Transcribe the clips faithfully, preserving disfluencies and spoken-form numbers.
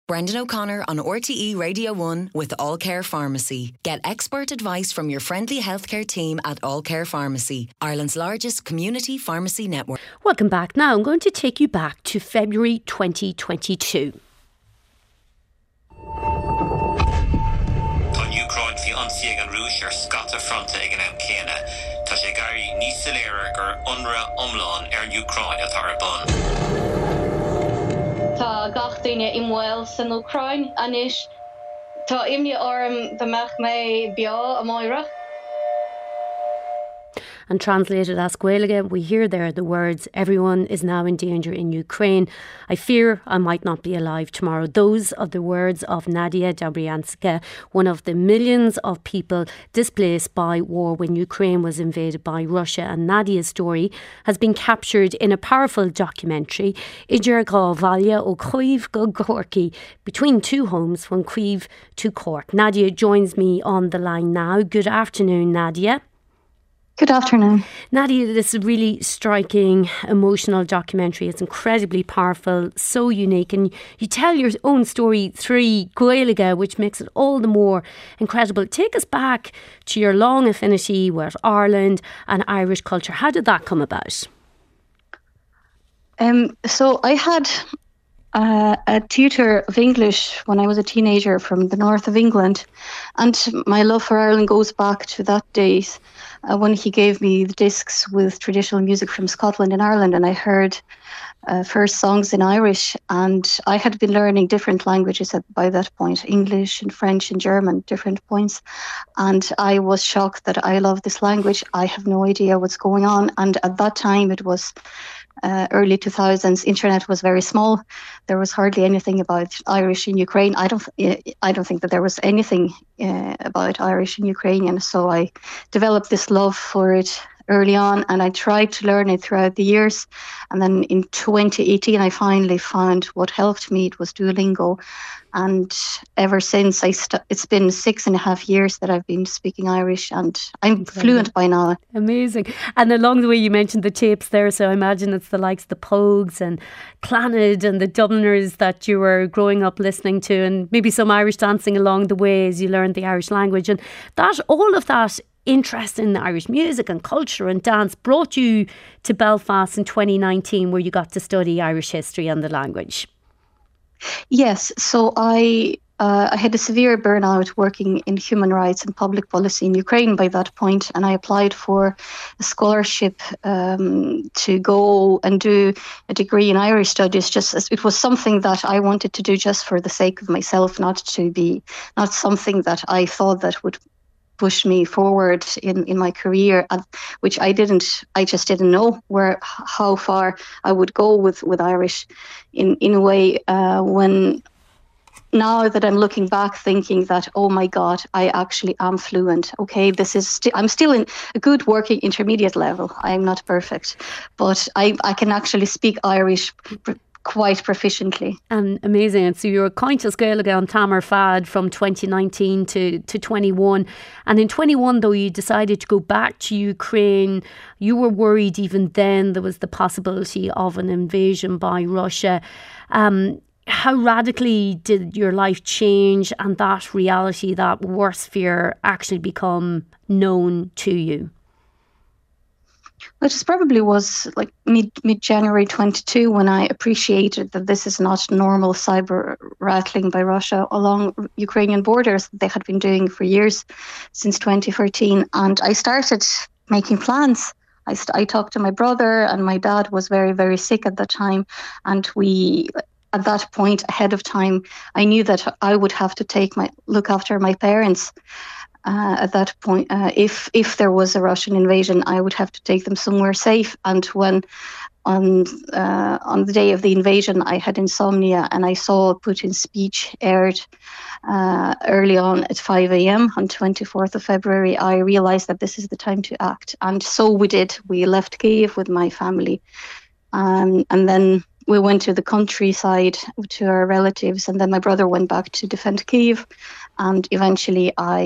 Brendan O'Connor on R T E Radio one with All Care Pharmacy. Get expert advice from your friendly healthcare team at All Care Pharmacy, Ireland's largest community pharmacy network. Welcome back. Now I'm going to take you back to February twenty twenty-two. Tá Ukraine fi ansiag an rúis ar scata fronte ag an am céine. Tá sé gairí níos soléire gur unra omláin ar Ukraine atá ar bun. Tá gach duine imhil san Ukraine anis tá imne orm b'meach mé bia a moira. And translated as Gaeilge, we hear there the words, everyone is now in danger in Ukraine. I fear I might not be alive tomorrow. Those are the words of Nadia Dobryanska, one of the millions of people displaced by war when Ukraine was invaded by Russia. And Nadia's story has been captured in a powerful documentary, Idir Gá Bhaile ó Cuív go Gorky, between two homes from Cuív to Cork. Nadia joins me on the line now. Good afternoon, Nadia. Good afternoon. Nadia, this is a really striking, emotional documentary. It's incredibly powerful, so unique. And you tell your own story through Gaeilge, which makes it all the more incredible. Take us back to your long affinity with Ireland and Irish culture. How did that come about? Um, so I had uh, a tutor of English when I was a teenager from the north of England. And my love for Ireland goes back to that days. Uh, when he gave me the discs with traditional music from Scotland and Ireland, and I heard uh, first songs in Irish, and I had been learning different languages at, by that point, English and French and German, different points, and I was shocked that I love this language. I have no idea what's going on, and at that time it was Uh, early two thousands. Internet was very small. There was hardly anything about Irish in Ukraine. I don't. I don't think that there was anything uh, about Irish in Ukrainian. So I developed this love for it early on, and I tried to learn it throughout the years. And then in twenty eighteen, I finally found what helped me. It was Duolingo. And ever since, I st- it's been six and a half years that I've been speaking Irish, and I'm Incredible. Fluent by now. Amazing. And along the way, you mentioned the tapes there, so I imagine it's the likes of the Pogues and Clannad and the Dubliners that you were growing up listening to, and maybe some Irish dancing along the way as you learned the Irish language. And that, all of that interest in Irish music and culture and dance brought you to Belfast in twenty nineteen, where you got to study Irish history and the language. Yes, so I uh, I had a severe burnout working in human rights and public policy in Ukraine by that point, and I applied for a scholarship um, to go and do a degree in Irish studies. Just as it was something that I wanted to do just for the sake of myself, not to be not something that I thought that would push me forward in, in my career, uh, which I didn't, I just didn't know where, how far I would go with, with Irish in, in a way uh, when now that I'm looking back thinking that, oh my God, I actually am fluent. Okay, this is, sti- I'm still in a good working intermediate level. I'm not perfect, but I, I can actually speak Irish pr- quite proficiently. And amazing. And so you were Countess Gaeilge on Tamar Fad from twenty nineteen to, to twenty-one. And in twenty-one, though, you decided to go back to Ukraine. You were worried even then there was the possibility of an invasion by Russia. Um, how radically did your life change and that reality, that worst fear, actually become known to you? It probably was like mid mid January twenty-two when I appreciated that this is not normal cyber rattling by Russia along Ukrainian borders that they had been doing for years, since twenty fourteen. And I started making plans. I, st- I talked to my brother, and my dad was very, very sick at the time. And we, at that point, ahead of time, I knew that I would have to take my look after my parents. Uh, at that point, uh, if if there was a Russian invasion, I would have to take them somewhere safe. And when on uh, on the day of the invasion, I had insomnia, and I saw Putin's speech aired uh, early on at five a.m. on twenty-fourth of February, I realized that this is the time to act. And so we did. We left Kyiv with my family, um, and then we went to the countryside to our relatives, and then my brother went back to defend Kyiv, and eventually I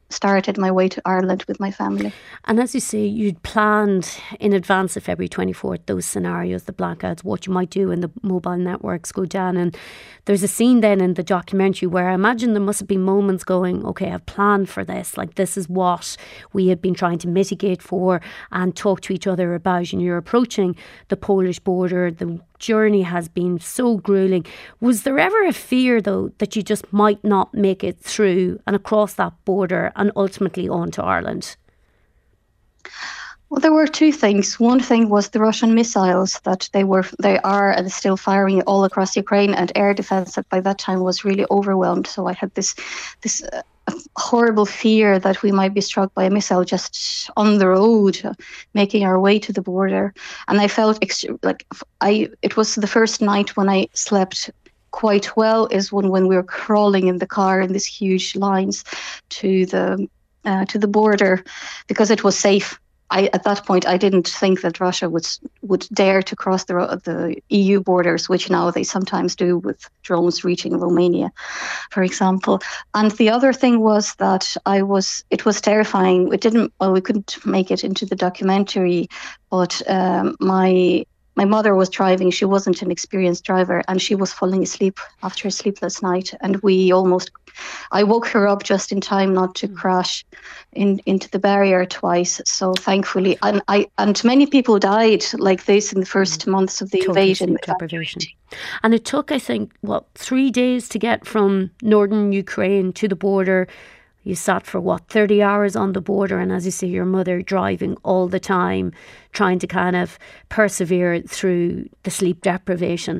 started my way to Ireland with my family. And as you say, you'd planned in advance of February twenty-fourth those scenarios, the blackouts, what you might do when the mobile networks go down. And there's a scene then in the documentary where I imagine there must have been moments going, okay, I've planned for this, like this is what we had been trying to mitigate for and talk to each other about. And you're approaching the Polish border, the journey has been so grueling. Was there ever a fear, though, that you just might not make it through and across that border and ultimately on to Ireland? Well, there were two things. One thing was the Russian missiles that they were, they are and still firing all across Ukraine, and air defense that by that time was really overwhelmed. So I had this, this uh, horrible fear that we might be struck by a missile just on the road, uh, making our way to the border. And I felt ex- like I. It was the first night when I slept quite well. Is when when we were crawling in the car in these huge lines to the uh, to the border, because it was safe. I, at that point, I didn't think that Russia would would dare to cross the the E U borders, which now they sometimes do with drones reaching Romania, for example. And the other thing was that I was it was terrifying. It didn't well, we couldn't make it into the documentary, but um, my my mother was driving. She wasn't an experienced driver, and she was falling asleep after a sleepless night. And we almost, I woke her up just in time not to crash in into the barrier twice. So thankfully, and I and many people died like this in the first months of the Total invasion. Deprivation. And it took, I think, what, three days to get from northern Ukraine to the border. You sat for, what, thirty hours on the border, and as you say, your mother driving all the time, trying to kind of persevere through the sleep deprivation.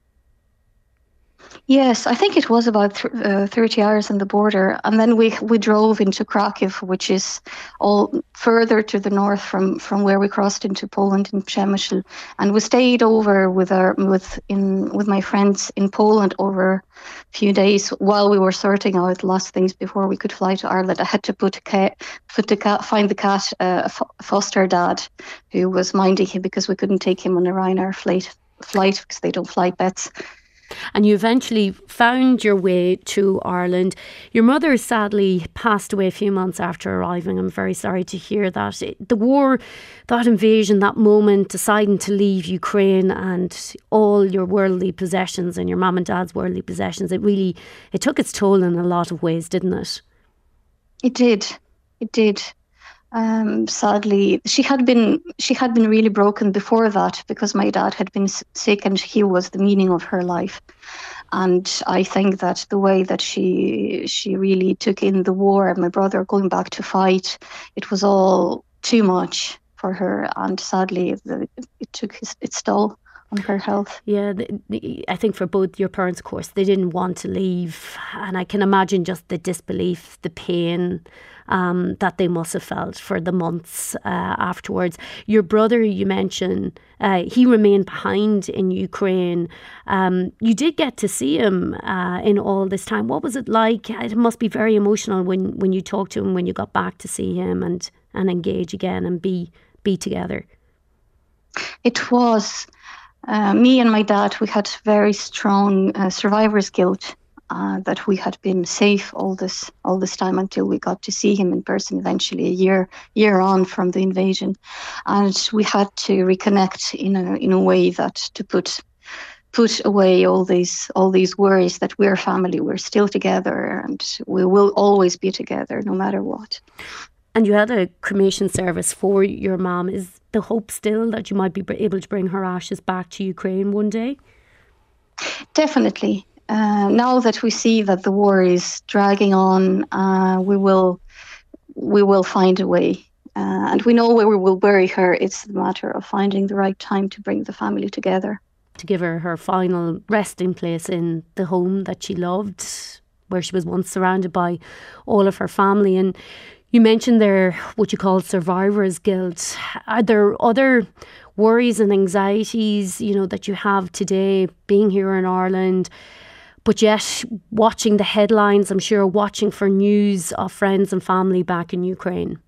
Yes, I think it was about th- uh, thirty hours on the border. And then we we drove into Kraków, which is all further to the north from, from where we crossed into Poland in Przemysl. And we stayed over with our with in with my friends in Poland over a few days while we were sorting out last things before we could fly to Ireland. I had to put a cat, put the cat, find the cat, uh, a fo- foster dad who was minding him because we couldn't take him on a Ryanair flight flight because they don't fly pets. And you eventually found your way to Ireland. Your mother sadly passed away a few months after arriving. I'm very sorry to hear that. The war, that invasion, that moment, deciding to leave Ukraine and all your worldly possessions and your mum and dad's worldly possessions, it really, it took its toll in a lot of ways, didn't it? It did. It did. Um, sadly, she had been she had been really broken before that because my dad had been sick and he was the meaning of her life. And I think that the way that she she really took in the war and my brother going back to fight, it was all too much for her. And sadly, the, it took its, its toll on her health. Yeah, the, the, I think for both your parents, of course, they didn't want to leave. And I can imagine just the disbelief, the pain um, that they must have felt for the months uh, afterwards. Your brother, you mentioned, uh, he remained behind in Ukraine. Um, you did get to see him uh, in all this time. What was it like? It must be very emotional when, when you talked to him, when you got back to see him and, and engage again and be, be together. It was. Uh, me and my dad, we had very strong uh, survivor's guilt uh, that we had been safe all this all this time until we got to see him in person eventually a year year on from the invasion, and we had to reconnect in a in a way that to put put away all these all these worries that we're family, we're still together, and we will always be together no matter what. And you had a cremation service for your mum. Is the hope still that you might be able to bring her ashes back to Ukraine one day? Definitely. Uh, now that we see that the war is dragging on, uh, we will we will find a way. Uh, and we know where we will bury her. It's a matter of finding the right time to bring the family together. To give her her final resting place in the home that she loved, where she was once surrounded by all of her family. And you mentioned there what you call survivor's guilt. Are there other worries and anxieties, you know, that you have today being here in Ireland, but yet watching the headlines, I'm sure, watching for news of friends and family back in Ukraine?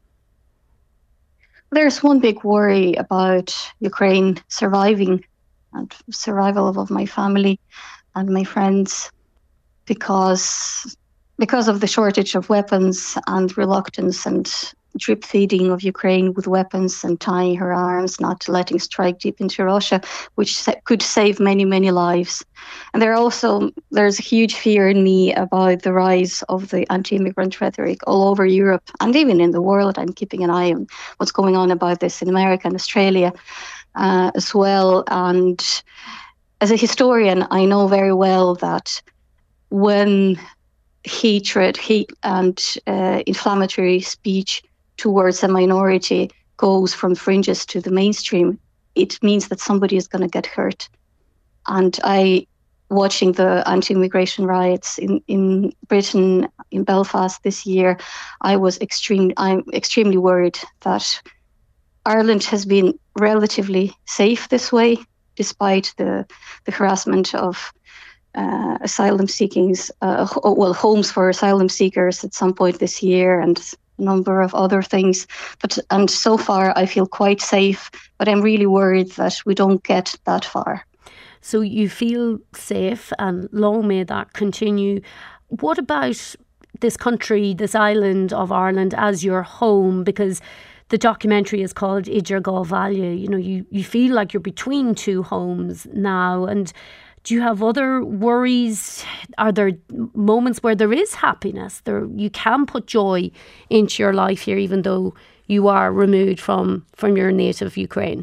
There's one big worry about Ukraine surviving and survival of my family and my friends, because because of the shortage of weapons and reluctance and drip feeding of Ukraine with weapons and tying her arms, not letting strike deep into Russia, which sa- could save many, many lives. And there also there's a huge fear in me about the rise of the anti-immigrant rhetoric all over Europe and even in the world. I'm keeping an eye on what's going on about this in America and Australia uh, as well. And as a historian, I know very well that when hatred, hate, and uh, inflammatory speech towards a minority goes from fringes to the mainstream, it means that somebody is going to get hurt. And I, watching the anti-immigration riots in, in Britain, in Belfast this year, I was extreme. I'm extremely worried that Ireland has been relatively safe this way, despite the the harassment of uh, asylum seekings, uh, well, homes for asylum seekers at some point this year, and a number of other things. But and so far I feel quite safe, but I'm really worried that we don't get that far. So you feel safe, and long may that continue. What about this country, this island of Ireland as your home? Because the documentary is called Idir Gá Bhaile. You know, you, you feel like you're between two homes now. And do you have other worries? Are there moments where there is happiness? There, you can put joy into your life here, even though you are removed from, from your native Ukraine?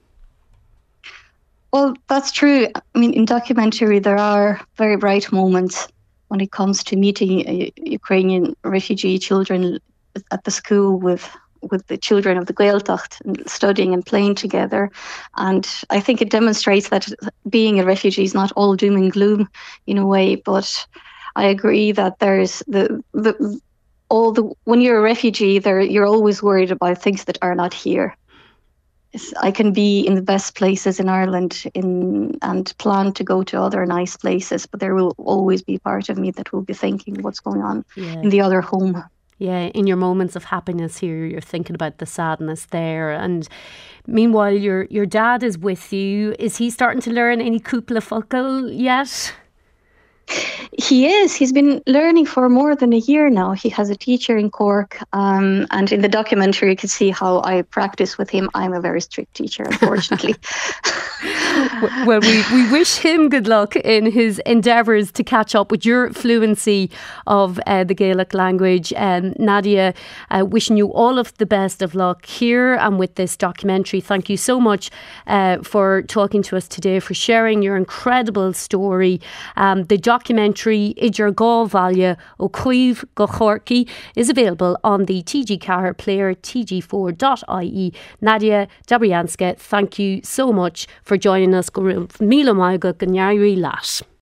Well, that's true. I mean, in documentary, there are very bright moments when it comes to meeting uh, Ukrainian refugee children at the school with with the children of the Gaeltacht, and studying and playing together. And I think it demonstrates that being a refugee is not all doom and gloom in a way. But I agree that there's the the all the when you're a refugee, there you're always worried about things that are not here. I can be in the best places in Ireland in and plan to go to other nice places, but there will always be part of me that will be thinking what's going on yeah. in the other home. Yeah, in your moments of happiness here, you're thinking about the sadness there. And meanwhile, your your dad is with you. Is he starting to learn any Cúpla Focal yet? He is. He's been learning for more than a year now. He has a teacher in Cork, um, and in the documentary you can see how I practice with him. I'm a very strict teacher, unfortunately. Well, we, we wish him good luck in his endeavours to catch up with your fluency of uh, the Gaelic language. Um, Nadia, uh, wishing you all of the best of luck here and with this documentary. Thank you so much uh, for talking to us today, for sharing your incredible story. Um, the documentary Idir Gá Bhaile Ó Cuív Go Chorcaí is available on the T G Car player T G four dot I E. Nadia Dobrianska, thank you so much for joining us. Go raibh míle maith go go ndearú leat.